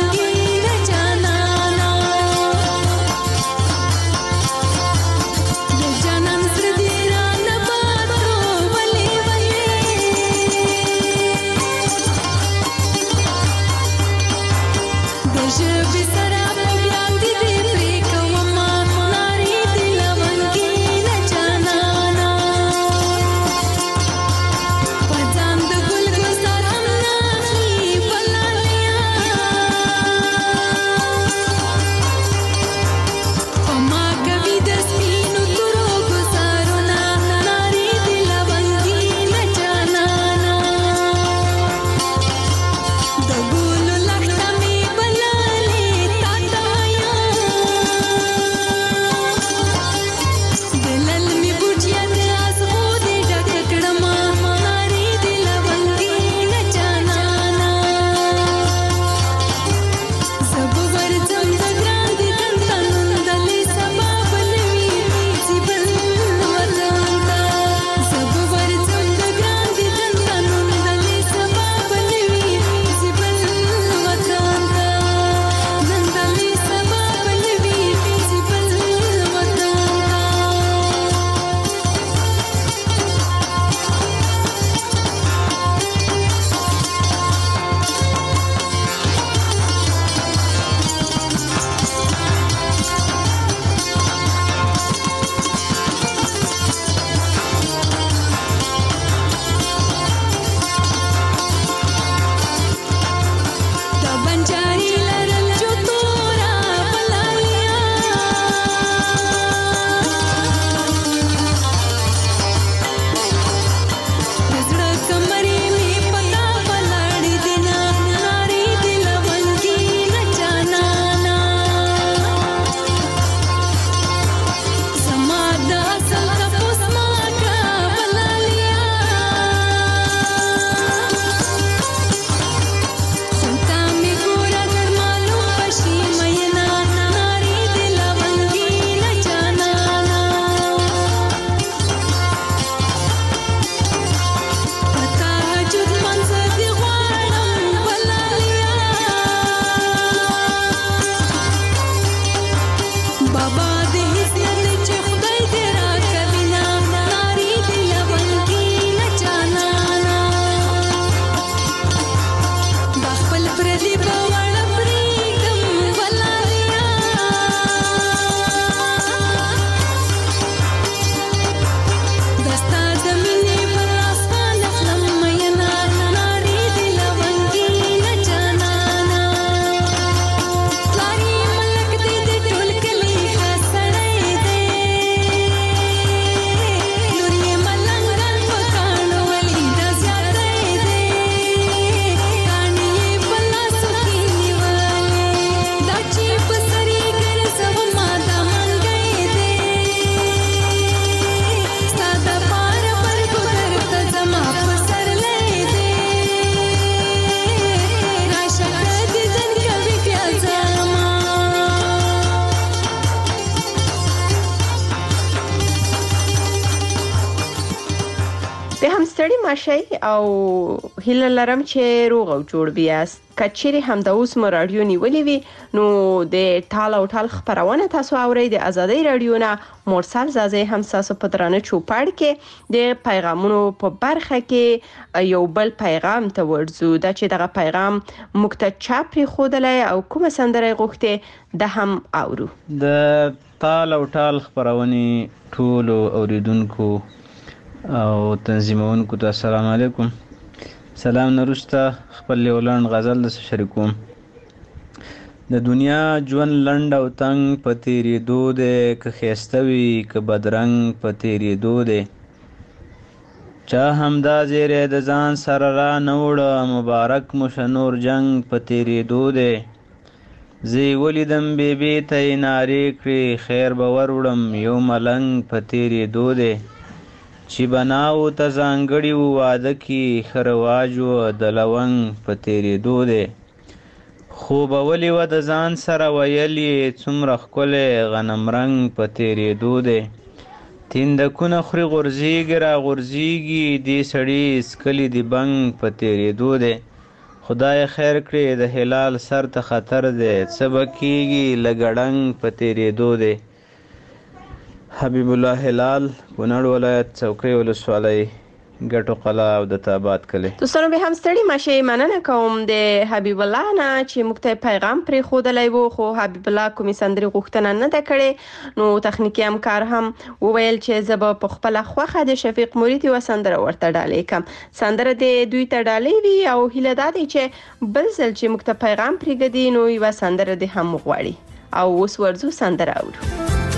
د هم ستړي ماشي او هیله لرم چې روغ او جوړ بیاست. کچېری هم د اوس مو رادیو نیولې وي نو د ټال او ټال خبرونه تاسو اورئ. د ازادي رادیو نه مرسل زازه هم تاسو په درانه چوپړ کې د پیغامونو په برخه کې یو بل پیغام ته ورزو دا چې دغه پیغام مکته چاپري خودلای او کوم سندره غوښته د هم اورو. د ټال او ټال خبرونه ټول اوریدونکو او تنظیمونکو ته السلام علیکم. سلام نورستا خپل ولن غزل د شریکوم. د دنیا ژوند لنډ او تنگ په تیری دو ده که خيستوي که بدرنګ په تیری دو ده. چا همدا زیره د ځان سره را نوړه مبارک مشنور جنگ په تیری دو ده. زی ولیدم بیبي ته ناری کړی خیر به وروړم یو ملنګ په تیری دو ده. چې بناو ته ځانګړي وو واده کې خرواج و د لونګ په تیرېدو دی. خو به ولې وه د ځان سره ویل یې څومره ښکلی غنم رنګ په تیرېدو دی. تیندکونه خوري غورځېږي را غورځېږي دې سړي سکلي د بنګ په تیرېدو دی. خدای خیر کړي د هلال سر ته خطر دی څه به کېږي له ګړنګ په تیرېدو دی. حبیب الله هلال کونړ ولایت څوکۍ ولسوالۍ ګټو قلا او د تابات کلی. دوستانو به هم ستړي ماشي مننه کوم د حبیب الله نه چې مکته پیغام پرې خودلای وو خو حبیب الله کومي سندري غوښتنه نه ده کړې نو تخنیکی همکار هم وویل چې زب په خپل خوخه د شفیق مرید و سندره ورته ډالې کم. سندره د دوی ته ډالې وی او هله دادی چې بل ځل چې مکته پیغام پرېږدي نو یو سندره د هم غواړي او اوس ورزو سندره اورو.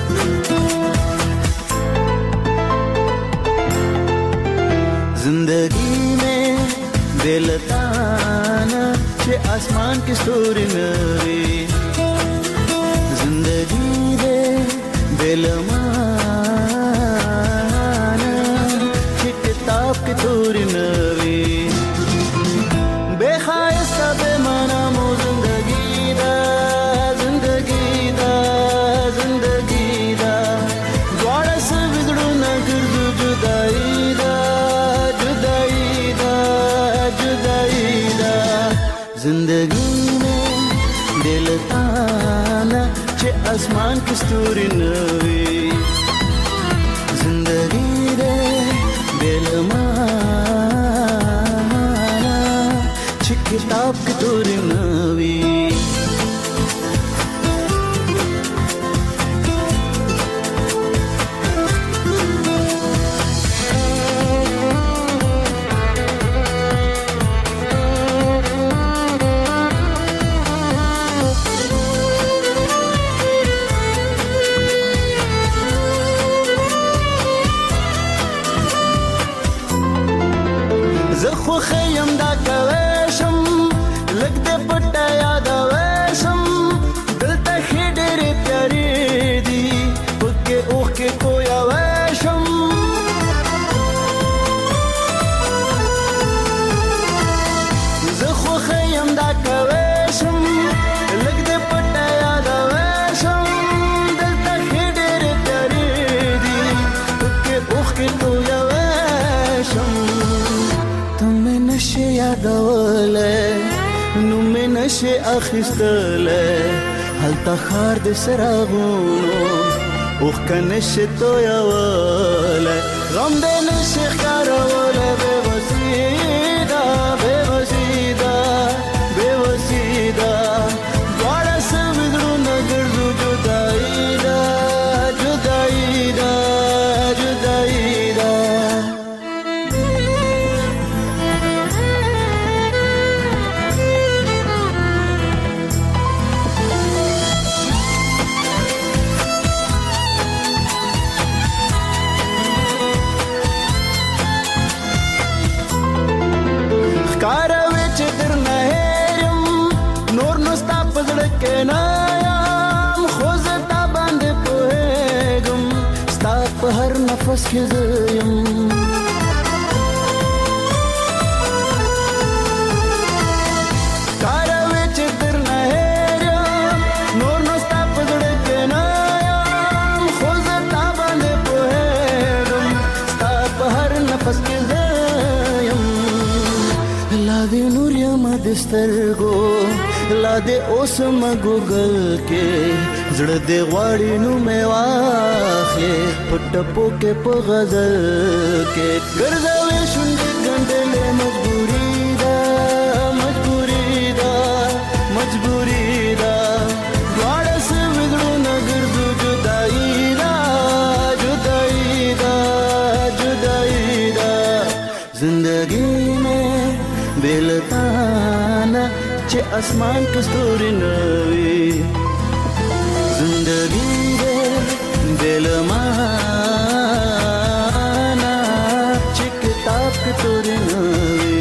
जिंदगी में बेलताना के आसमान की स्टोरी नवी जिंदगी दे बेलमाना के किताब की तोरी नवी बेखायस्ता बेमाना मो जिंदगी दा जिंदगी दा जिंदगी दा द्वारा से बिगड़ू न गिरदू जुदाई जिंदगी में दिल ताना चे आसमान की स्टोरी नवी जिंदगी दे दिल माना चे किताब की तोरी नवी. خیم دا کویشم لگ دے پٹا یاد ویشم دلتا خیڈر پیاری دی پکے اوخ کے کویا ویشم زخو خیم دا کویشم لگ دے پٹا یاد ویشم دلتا خیڈر پیاری دی پکے اوخ کے کویا ویشم. نشه یادوله نو مې نشه اخیستله هلته خار د سراغونو اوخ که نشه تویوله غم د نشه ښکاروله بې وسیده بې وسیده بې وسیده دواړه سوي زړونه ګرځو جدایي ده جدایي ده جدایي ده. کنایم خوزتا باندې پوهېږم ستا په هر نفس کې زه یم کاره وې چې درنه هېر یم نور نو ستا په زړه کې نه یم خوزتا باندې پوهېږم ستا په هر نفس کې زه دسترګو لا دې اوس مګوګل کې زړه دې غواړي نو مې واخلې پټپو کې په غزل کې ګرځاوې شونډې ګنډلې مجبوري ده مجبوري ده مجبوري ده دواړه سوي زړونه ګرځو جدایي ده جدایي ده جدایي ده زندگی میں بلتانا چه اسمان کستوری نوی زندگی دے بلمانا چه کتاب کستوری نوی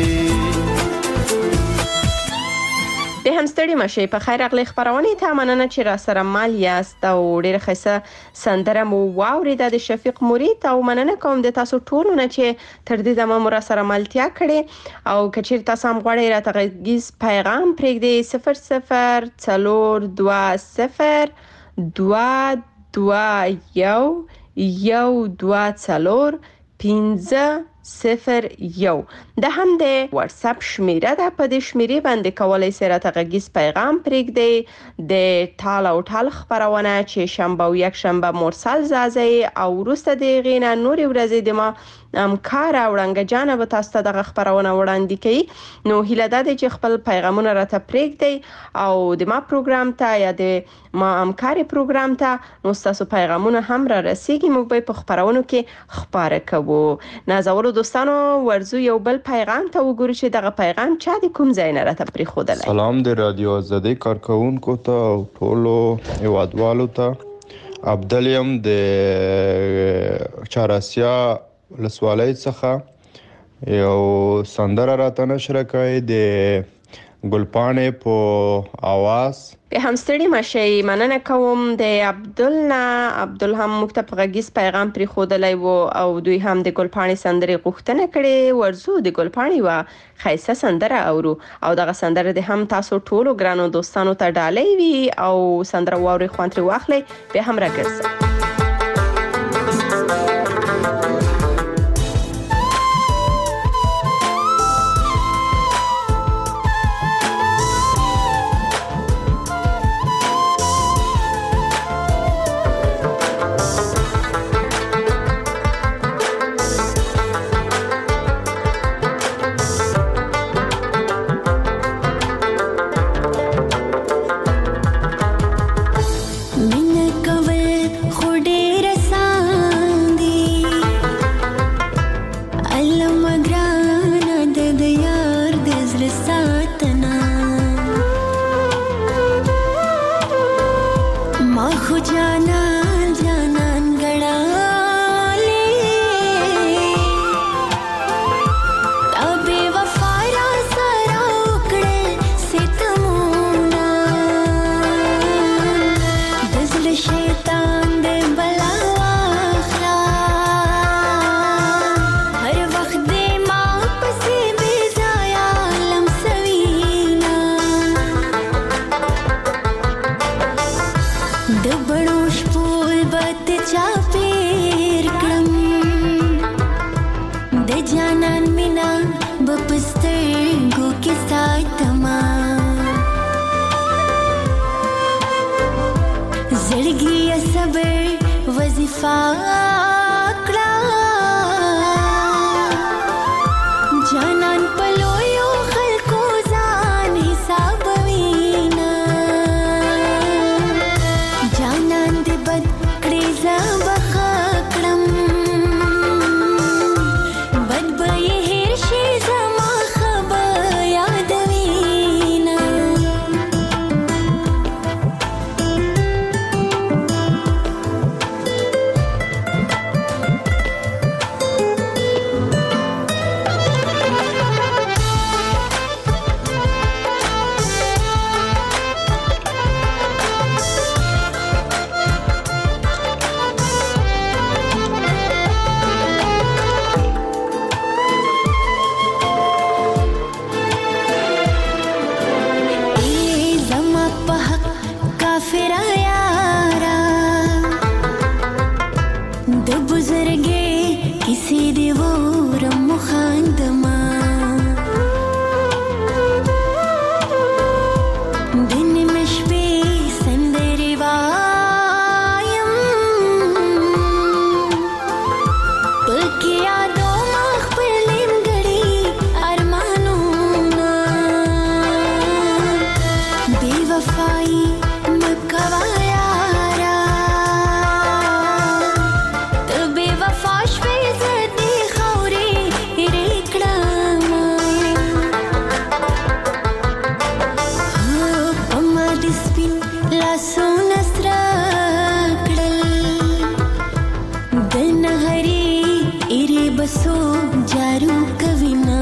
د هم ستړي مشه په خیر اغلی خبرونه ته مننه چې را سره مال یاست او ډېر ښه سندره مو واوریده د شفیق مرید او مننه کوم د تاسو ټولو نه چې تر دې دمه مو را سره ملتیا کړې او کچیر تاسو هم غواړئ راته غږیز پیغام پرېږدئ صفر صفر څلور دوه صفر دوه دوه یو یو دوه څلور پنځه صفر یو د هم د واتس اپ شمیره ده په دې شمیرې باندې کولای شئ راته غږیز پیغام پرېږدئ د ټال او ټال خبرونه چې شنبه او یک شنبه مرسل زازي او وروسته د غینا نوري ورځې د ما همکار وړانګه جان به تاسو ته د خبرونه وړاندې کوي نو هیله ده چې خپل پیغامونه راته پرېږدئ او د ما پروګرام ته یا د ما همکاري پروګرام ته نو تاسو پیغامونه هم را رسیږي موږ به په خبرونو کې خبره کوو نازولو دوستانو ورزو یو بل پیغام ته وګورئ چې دغه پیغام چا د کوم ځای نه راته پرېښودلی سلام د رادیو آزادۍ کارکوونکو ته او ټولو هیوادوالو ته عبدل یم د چهاراسیا ولسوالۍ څخه یو سندره راته نشره کوي د ګلپاڼې په اواز به هم ستړي مشي مننه کوم د عبدل نه عبدل هم موږ ته غږیز پیغام پرېښودلی و او دوی هم د ګلپاڼې سندرې غوښتنه کړې ورزو د ګلپاڼې وه ښایسته سندره اورو او دغه سندره د هم تاسو ټولو ګرانو دوستانو ته ډالۍ وي او سندره واورئ خوند ترې واخلئ بیا هم راګرځئ جارو کوینا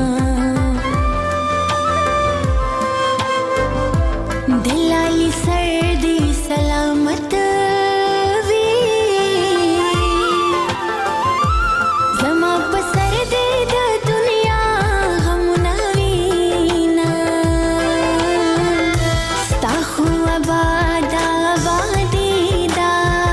دلالی سر دی سلامت وی زما پسر دی د دنیا غمونه وینا ستا خو آباد آبادی دا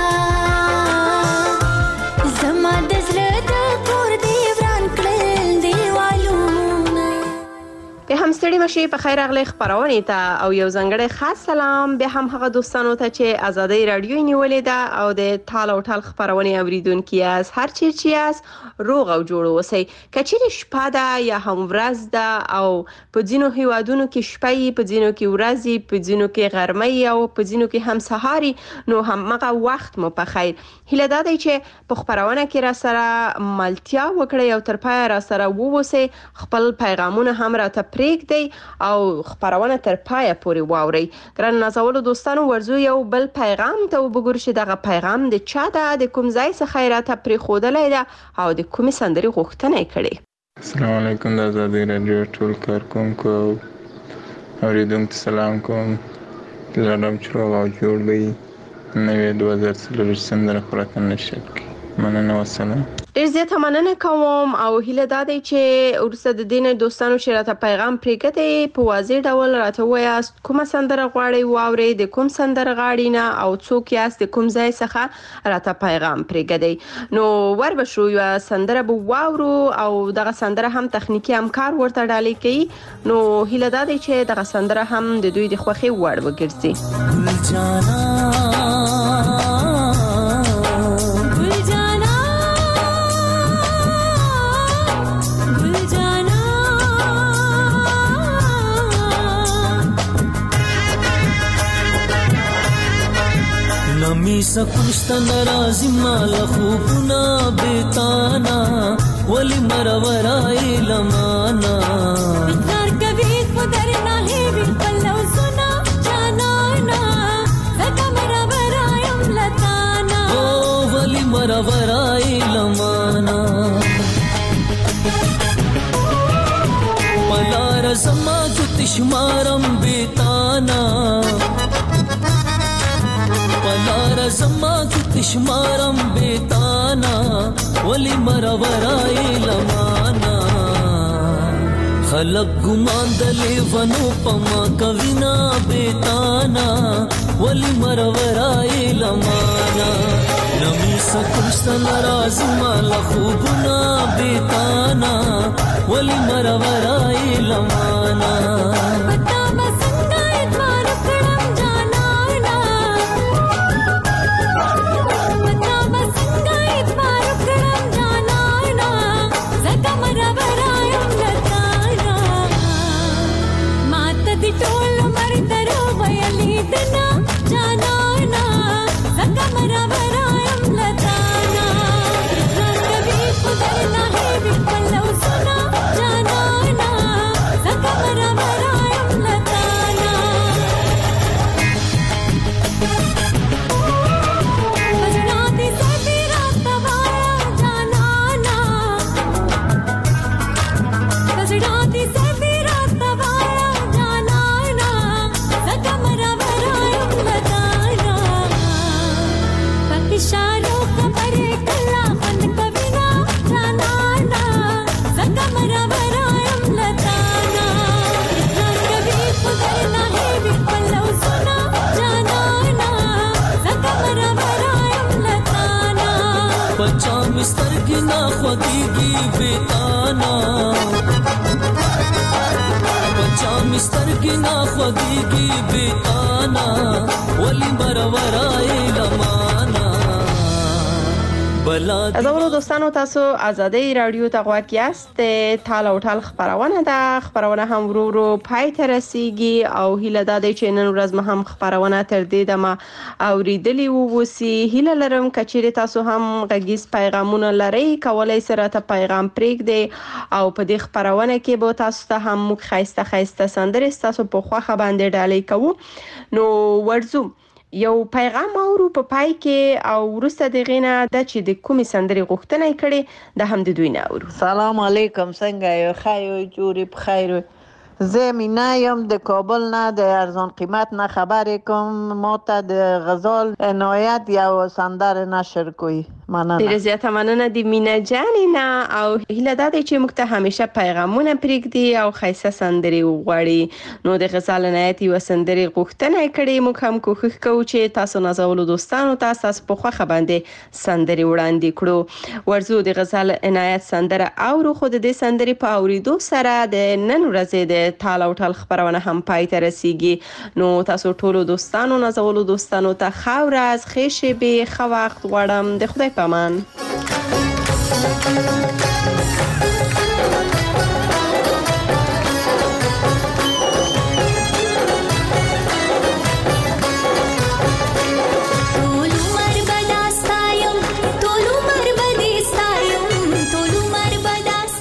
زما د زړه د کور دی وران کړل دیوالونه. به هم ستړي مشي په خیر اغلی خبرونه ته او یو ځنګړی خاص سلام به هم هغه دوستانو ته چې ازادي رادیو نیولې ده او د ټال او ټال خبرونه اوریدونکو یاس هر چیرې یاس روغ او جوړ اوسئ. کچېرې شپه ده یا هم ورځ ده او په ځینو هیوادونو کې شپه په ځینو کې ورځ په ځینو کې غرمه او په ځینو کې هم سهاري نو هم هغه وخت مو په خیر. هله دا دی چې په خبرونه کې را سره ملتیا وکړئ او تر پای را سره ووسئ. خپل پیغامونه هم راته پرېږدئ او خبرونه تر پای پورې واورئ. ګران نازولو دوستانو ورزو یو بل پیغام ته وګورئ چې دغه پیغام د چا ده د کوم ځای څخه راته پرېښودلی ده او د کومې سندرې غوښتنه یې کړې. السلام علیکم د ازادي رادیو ټول کارکونکو اوریدونکو سلام کوم. لرم چې روغ او جوړ وي. نوې دوه زره څلرویشت سندره خو راته نشد کړي. مننه وسلام. ډېر زیاته مننه کوم او هیله دا دی چې وروسته د دې نه دوستانو چې راته پیغام پرېږدئ په واضح ډول راته ووایاست کومه سندره غواړئ واورئ د کوم سندرغاړي نه او څوک یاست د کوم ځای څخه راته پیغام پرېږدئ. نو ور به شو یوه سندره به واورو او دغه سندره هم تخنیکي همکار ورته ډالۍ کوي. نو هیله دا دی چې دغه سندره هم د دوی د خوښې وړ وګرځي. نمی سکوشتا نرازی مالا خوبنا بیتانا ولی مرورای لمانا بیتار کبھی خودر ناہی بیپل لو سنا جانانا زکا مرورای لتانا او ولی مرورای لمانا پلا رزما جتشمارم بیتانا پلار زما کی تشمارم بیتانا ولی مرورای لمانا خلق گمان دلی ونو پما کوینا بیتانا ولی مرورای لمانا نمی سکوشتن رازما لخوبنا بیتانا ولی مرورای لمانا ازولو دوستانو تاسو ازادي رادیو ته غواړئ یاست ټال او ټال خبرونه ده خبرونه هم ورو ورو پای ته رسیږي او هیله ده چې نن ورځ مهم خبرونه تر دې دمه اوریدلی ووسی. هیله لرم کچېرې تاسو هم غږیز پیغامونه لرئ کولای سره ته پیغام پرېږدئ او په دې خبرونه کې به تاسو ته هم موږ خایسته خایسته سندرې تاسو په خوخه باندې ډالۍ کوو. نو ورزو یو پیغام اورو په پای کې او ورسته د غینه د چې د کومې سندرې غوښتنه کړي د هم د دوی نه اورو. سلام علیکم، څنګه یو؟ خیر جوړی بخیر. زه مینا یم د کابل نه د ارزان قیمت نه خبرې کوم. ما ته د غزال عنایت یو سندره نشر کوي. مننه. ډیره زیاته مننه د مینا جانې نه او هیله ده چې موږ ته همیشه پیغامونه پرېږدي او ښایسته سندرې وغواړي. نو د غزال عنایت یوه سندرې غوښتنه کړې، موږ هم کوښښ کوو چې تاسو نازولو دوستانو ته ستاسو په خوښه باندې سندرې وړاندې کړو. ورځو د غزال عنایت سندره اورو، خو د دې سندرې په اورېدو سره د نن ورځې د تال او ټال خبرونه هم پای ته رسیږي. نو تاسو ټولو دوستانو نازولو دوستانو ته ښه ورځ، ښې شېبې، ښه وخت غواړم. د خدای په امان.